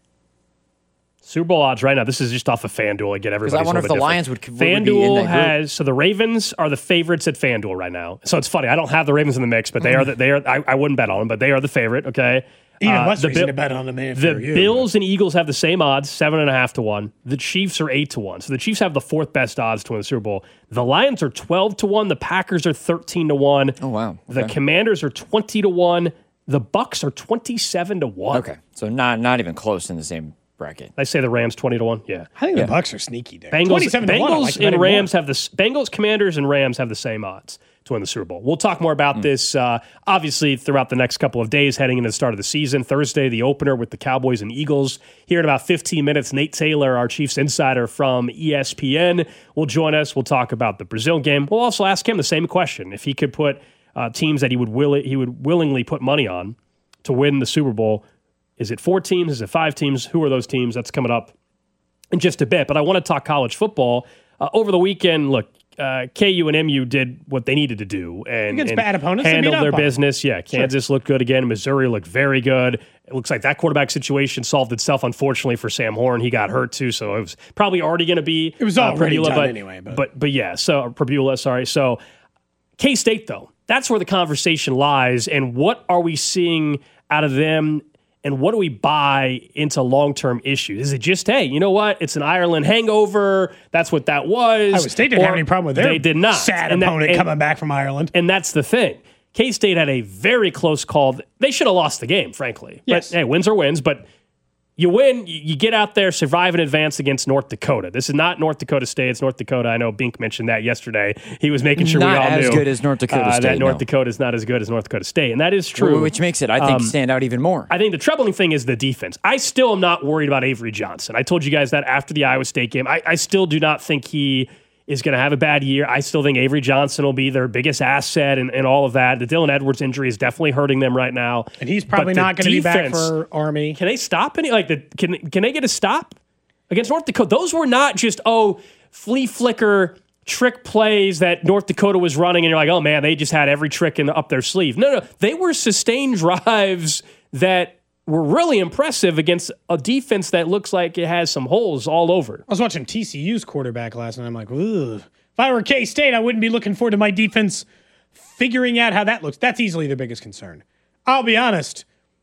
Super Bowl odds right now. This is just off of FanDuel. I get everybody's. Because I wonder if the Lions would FanDuel be in that has so the Ravens are the favorites at FanDuel right now. So it's funny. I don't have the Ravens in the mix, but they are. I wouldn't bet on them, but they are the favorite. Okay. Even less reason to bet on them. The Bills and Eagles have the same odds, 7.5-1. The Chiefs are 8-1. So the Chiefs have the 4th best odds to win the Super Bowl. The Lions are 12-1. The Packers are 13-1. Oh wow. Okay. The Commanders are 20-1. The Bucs are 27-1. Okay, so not even close in the same bracket. I say the Rams 20-1. Yeah, I think the Bucs are sneaky. There. Bengals and Rams have this. Bengals, Commanders, and Rams have the same odds to win the Super Bowl. We'll talk more about this, obviously, throughout the next couple of days heading into the start of the season. Thursday, the opener with the Cowboys and Eagles. Here in about 15 minutes, Nate Taylor, our Chiefs insider from ESPN, will join us. We'll talk about the Brazil game. We'll also ask him the same question. If he could put teams that he would willingly put money on to win the Super Bowl, is it 4 teams? Is it 5 teams? Who are those teams? That's coming up in just a bit. But I want to talk college football. Over the weekend, look, KU and MU did what they needed to do and bad opponents, handle their business. Yeah, Kansas looked good again. Missouri looked very good. It looks like that quarterback situation solved itself, unfortunately, for Sam Horn. He got hurt, too, so it was probably already going to be it was already Prabula, done anyway. But yeah, so Prabula, sorry. So K-State, though, that's where the conversation lies, and what are we seeing out of them? And what do we buy into long-term issues? Is it just, hey, you know what? It's an Ireland hangover. That's what that was. Iowa State didn't have any problem with their they did not. Sad opponent coming back from Ireland. And that's the thing. K-State had a very close call. They should have lost the game, frankly. Yes. But, hey, wins are wins. But you win, you get out there, survive and advance against North Dakota. This is not North Dakota State. It's North Dakota. I know Bink mentioned that yesterday. He was making sure we all knew. Not as good as North Dakota State. That North Dakota is not as good as North Dakota State. And that is true. Which makes it, I think, stand out even more. I think the troubling thing is the defense. I still am not worried about Avery Johnson. I told you guys that after the Iowa State game. I still do not think he is going to have a bad year. I still think Avery Johnson will be their biggest asset and all of that. The Dylan Edwards injury is definitely hurting them right now. And he's probably not going to be back for Army. Can they stop any? Can they get a stop against North Dakota? Those were not just, flea flicker trick plays that North Dakota was running, and you're like, oh man, they just had every trick up their sleeve. No, they were sustained drives that were really impressive against a defense that looks like it has some holes all over. I was watching TCU's quarterback last night. I'm like, ugh. If I were K-State, I wouldn't be looking forward to my defense figuring out how that looks. That's easily the biggest concern. I'll be honest.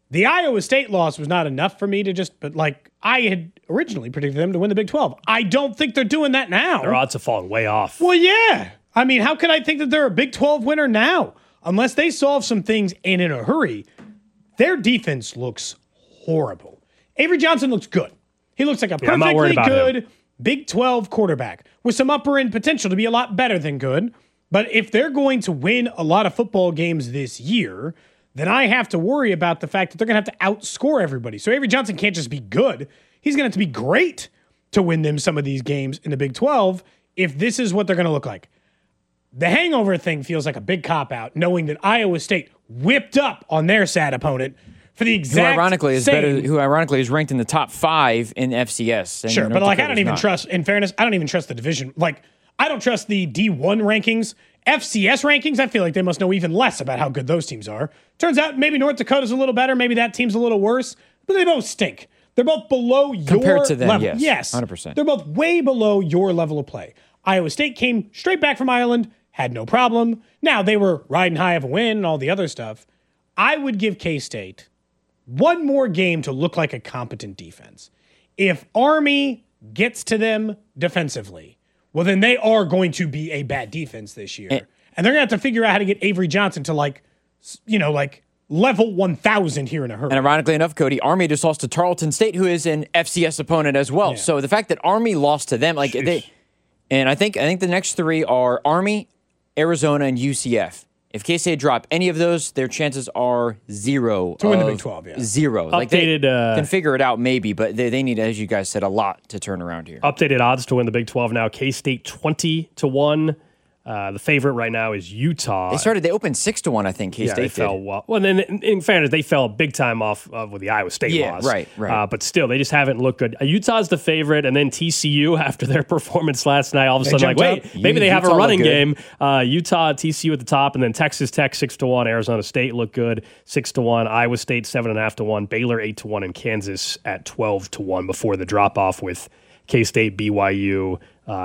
The Iowa State loss was not enough for me to but I had originally predicted them to win the Big 12. I don't think they're doing that now. Their odds have fallen way off. Well, yeah. I mean, how can I think that they're a Big 12 winner now? Unless they solve some things and in a hurry. Their defense looks horrible. Avery Johnson looks good. He looks like a I'm not worried perfectly about good him. Big 12 quarterback with some upper end potential to be a lot better than good. But if they're going to win a lot of football games this year, then I have to worry about the fact that they're going to have to outscore everybody. So Avery Johnson can't just be good. He's going to have to be great to win them some of these games in the Big 12 if this is what they're going to look like. The hangover thing feels like a big cop-out, knowing that Iowa State whipped up on their sad opponent for the exact who ironically is ranked in the top 5 in FCS. And Sure, but North I don't even Dakota's trust, in fairness, I don't even trust the division. I don't trust the D1 rankings. FCS rankings, I feel like they must know even less about how good those teams are. Turns out maybe North Dakota's a little better, maybe that team's a little worse, but they both stink. They're both below your Compared to them, level. yes, Yes, 100%. They're both way below your level of play. Iowa State came straight back from Ireland, had no problem. Now, they were riding high of a win and all the other stuff. I would give K-State one more game to look like a competent defense. If Army gets to them defensively, well, then they are going to be a bad defense this year. And they're going to have to figure out how to get Avery Johnson to level 1,000 here in a hurry. And ironically enough, Cody, Army just lost to Tarleton State, who is an FCS opponent as well. Yeah. So the fact that Army lost to them, I think the next 3 are Army, Arizona, and UCF. If K-State drop any of those, their chances are 0 to win the Big 12. Yeah, 0. Updated, they can figure it out maybe, but they need, as you guys said, a lot to turn around here. Updated odds to win the Big 12 now. K-State 20-1. The favorite right now is Utah. They opened 6-1, I think. K-State they fell well. Well, then in fairness, they fell big time off with the Iowa State loss. Right. But still, they just haven't looked good. Utah's the favorite, and then TCU after their performance last night, all of a sudden, maybe they have a running game. Utah, TCU at the top, and then Texas Tech 6-1. Arizona State looked good 6-1. Iowa State 7.5-1. Baylor 8-1, and Kansas at 12-1 before the drop off with K-State, BYU.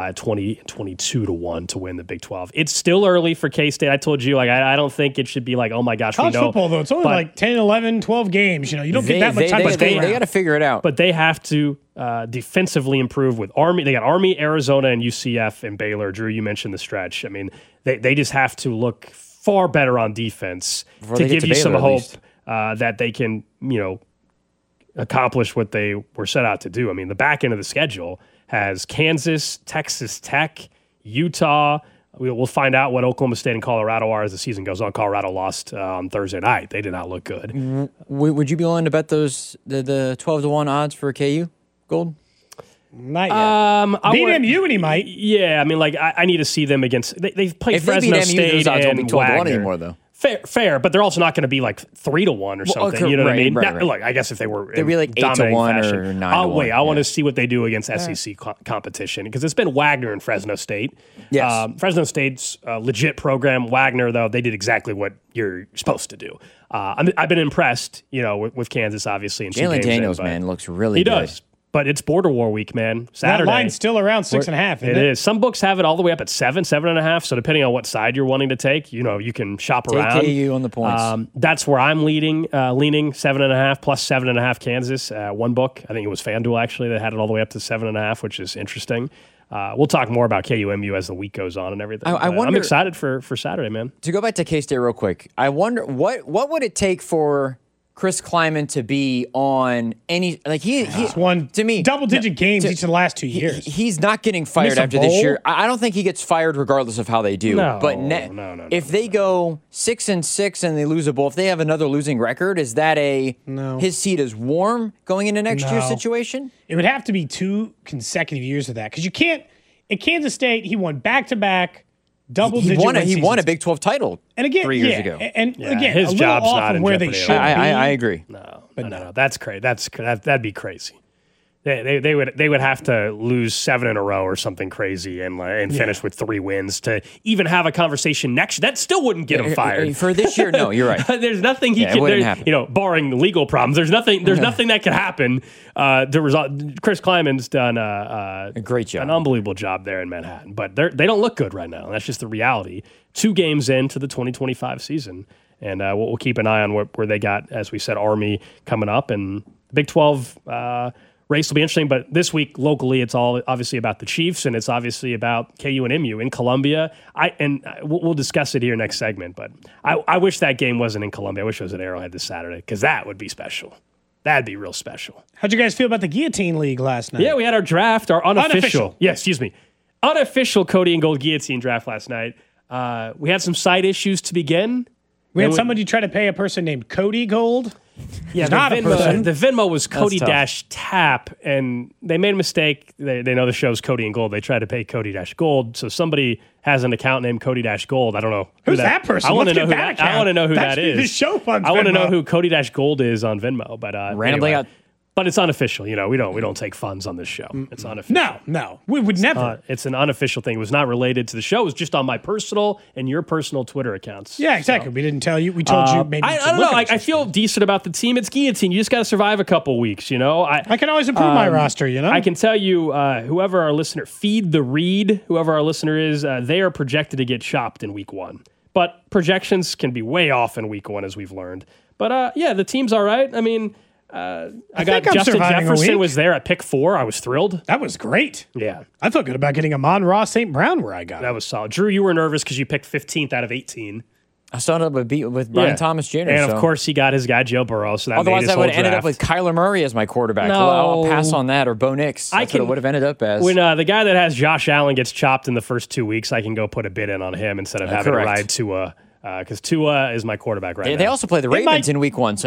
22-1 to win the Big 12. It's still early for K-State. I told you, I don't think it should be oh my gosh, college we know. Football, though, it's only 10, 11, 12 games. You don't get that much time to stay around. They got to figure it out. But they have to defensively improve with Army. They got Army, Arizona, and UCF and Baylor. Drew, you mentioned the stretch. I mean, they just have to look far better on defense to give you some hope that they can, accomplish what they were set out to do. I mean, the back end of the schedule has Kansas, Texas Tech, Utah. We'll find out what Oklahoma State and Colorado are as the season goes on. Colorado lost on Thursday night. They did not look good. Would you be willing to bet those the 12-1 odds for KU Gold? Not yet. Beat MU and he might. Yeah, I mean, I need to see them against. They've played Fresno beat MU, State those odds and won't be 12-1 Wagner. anymore, though. Fair, but they're also not going to be 3-1 or something. You know what I mean? Right. Look, I guess if they were, they'd be 8-1 or 9-1. I'll wait. I want to see what they do against SEC competition because it's been Wagner and Fresno State. Yes, Fresno State's a legit program. Wagner, though, they did exactly what you're supposed to do. I've been impressed, with Kansas, obviously. In Jalen Daniels, man, looks really good. He does. But it's border war week, man. Saturday. That line's still around 6.5. It is. Some books have it all the way up at 7.5. So depending on what side you're wanting to take, you can shop around. KU on the points. That's where I'm leaning 7.5 plus 7.5 Kansas. One book, I think it was FanDuel actually, that had it all the way up to 7.5, which is interesting. We'll talk more about KUMU as the week goes on and everything. I'm excited for Saturday, man. To go back to K-State real quick, I wonder what would it take for Chris Kleiman to be on any he's won to me double-digit games each of the last 2 years. He's not getting fired after this year. I don't think he gets fired regardless of how they do. No. If they go 6-6 and they lose a bowl, if they have another losing record, is that his seat is warm going into next year's situation? It would have to be 2 consecutive years of that because you can't. At Kansas State, he won back-to-back. He won a Big 12 title and again, 3 years ago. And again, his a job's little off not of in where jeopardy they at should all. be. I agree. No, that's crazy. That'd be crazy. They would have to lose 7 in a row or something crazy and finish with 3 wins to even have a conveation next. That still wouldn't get him fired for this year. No, you're right. There's nothing he can. Barring legal problems, there's nothing that can happen. Chris Kleiman's done a great job, an unbelievable job there in Manhattan, but they don't look good right now. That's just the reality. 2 games into the 2025 season. And we'll keep an eye on where they got, as we said, Army coming up. And the Big 12 race will be interesting. But this week, locally, it's all obviously about the Chiefs, and it's obviously about KU and MU in Columbia. We'll discuss it here next segment. But I wish that game wasn't in Columbia. I wish it was at Arrowhead this Saturday, because that would be special. That'd be real special. How'd you guys feel about the Guillotine League last night? Yeah, we had our draft, our unofficial. Yeah, excuse me. Unofficial Cody and Gold Guillotine draft last night. We had some side issues to begin. We had somebody try to pay a person named Cody Gold. Yeah, the Venmo was Cody-Tap, and they made a mistake. They know the show's Cody and Gold. They tried to pay Cody-Gold. So somebody has an account named Cody-Gold. I don't know who's that person. I want to know who that. I want to know who that is. The show funds. I want to know who Cody-Gold is on Venmo. But randomly anyway. But it's unofficial. You know, we don't take funds on this show. It's unofficial. No, we would never. It's an unofficial thing. It was not related to the show. It was just on my personal and your personal Twitter accounts. Yeah, exactly. So, we didn't tell you. We told you maybe. I don't know. I feel decent about the team. It's Guillotine. You just got to survive a couple weeks. You know. I can always improve my roster. You know. I can tell you, whoever our listener, Feed the Read, whoever our listener is, they are projected to get chopped in week 1. But projections can be way off in week 1, as we've learned. But yeah, the team's all right. I mean. I got Justin Jefferson was there at pick 4. I was thrilled. That was great. Yeah. I felt good about getting Amon-Ra St. Brown where I got That was solid. Drew, you were nervous because you picked 15th out of 18. I started up with Brian Thomas Jr. And, of course, he got his guy, Joe Burrow. So that otherwise, made I would have ended up with Kyler Murray as my quarterback. No. I'll pass on that, or Bo Nix. That's what it would have ended up as. When the guy that has Josh Allen gets chopped in the first 2 weeks, I can go put a bid in on him instead of having to ride Tua, because Tua is my quarterback right now. They also play the Ravens in week 1, so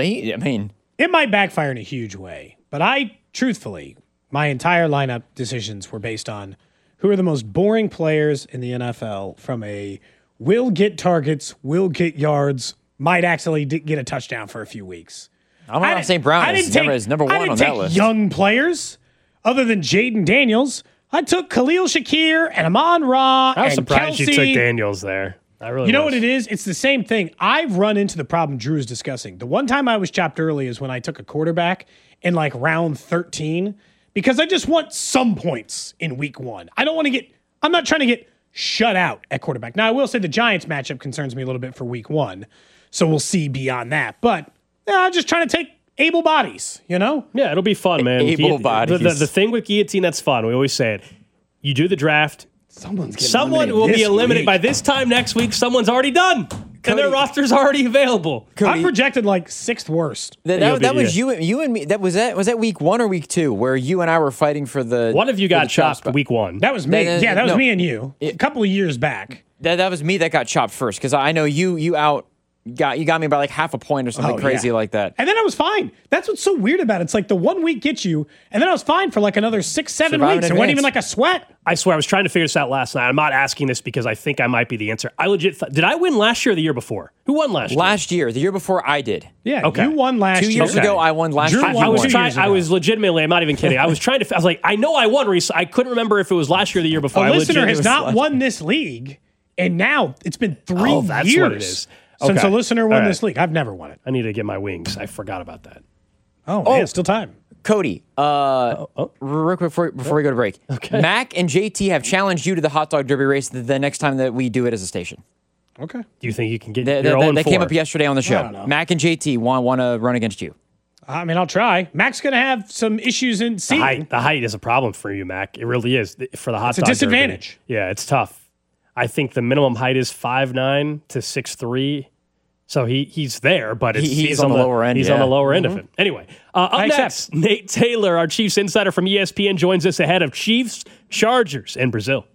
it might backfire in a huge way. But truthfully, my entire lineup decisions were based on who are the most boring players in the NFL from a will get targets, will get yards, might actually get a touchdown for a few weeks. Amon-Ra St. Brown is number 1 on that list. Young players, other than Jaden Daniels. I took Khalil Shakir and Amon-Ra and Kelce. I was surprised you took Daniels there. You know what it is? It's the same thing. I've run into the problem Drew is discussing. The one time I was chopped early is when I took a quarterback in like round 13 because I just want some points in week 1. I'm not trying to get shut out at quarterback. Now, I will say the Giants matchup concerns me a little bit for week 1, so we'll see beyond that. But I'm just trying to take able bodies, you know? Yeah, it'll be fun, man. Able bodies. The thing with Guillotine that's fun, we always say it, you do the draft, someone will be eliminated by this time next week. Someone's already done, and their roster's already available. I projected like 6th worst. That was you and me. Was that week 1 or week 2 where you and I were fighting for the? One of you got chopped week 1. That was me. That was me and you. A couple of years back. That was me that got chopped first because I know you got me by like half a point or something crazy like that. And then I was fine. That's what's so weird about it. It's like the 1 week gets you, and then I was fine for like another 6-7 weeks. It wasn't even like a sweat. I swear, I was trying to figure this out last night. I'm not asking this because I think I might be the answer. I legit did I win last year or the year before? Who won last year? Last year. The year before I did. Yeah, okay. You won last year. 2 years ago, I won last year. I was legitimately, I'm not even kidding. I was like, I know I won, Reese. I couldn't remember if it was last year or the year before. A listener has not won this league, and now it's been 3 years. That's what it is. Since a listener won this league. I've never won it. I need to get my wings. I forgot about that. Oh, man, still time. Cody, real quick before we go to break. Okay. Mac and JT have challenged you to the hot dog derby race the next time that we do it as a station. Okay. Do you think you can get They came up yesterday on the show. Mac and JT want to run against you. I mean, I'll try. Mac's going to have some issues in seating. The height is a problem for you, Mac. It really is. For the hot dog derby. It's a disadvantage. Yeah, it's tough. I think the minimum height is 5'9" to 6'3". So he's there, but he's on the lower end. He's on the lower end of it. Anyway, up next, Nate Taylor, our Chiefs insider from ESPN, joins us ahead of Chiefs Chargers in Brazil.